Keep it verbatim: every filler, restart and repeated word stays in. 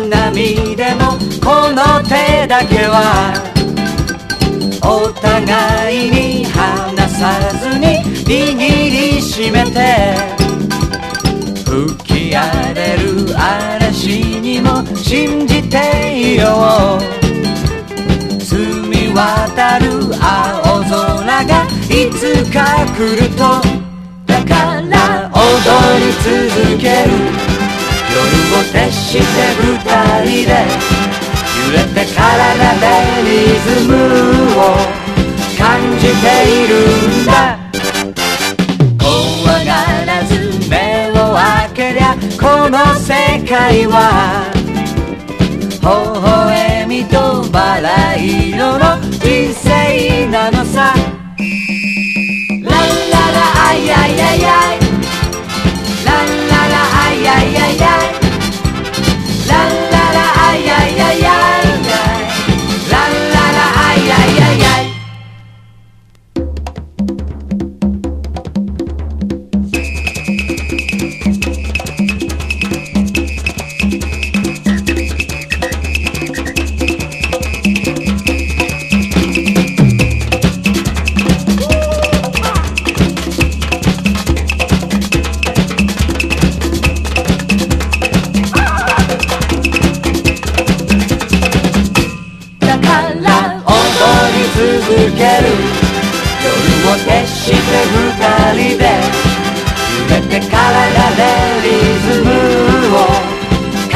花見でもこの手だけはお互いに離さずに握りしめて、吹き荒れる嵐にも信じていよう。澄み渡る青空がいつか来ると、だから踊り続ける。夜を徹して二人で揺れて体でリズムを感じているんだ。怖がらず目を開けりゃこの世界は微笑みとバラ色の人生なのさ。ランララアイアイアイアイ、ランララアイアイアイアイ、ランララアイアイアイアイ、ランララアイアイアイアイ。続ける。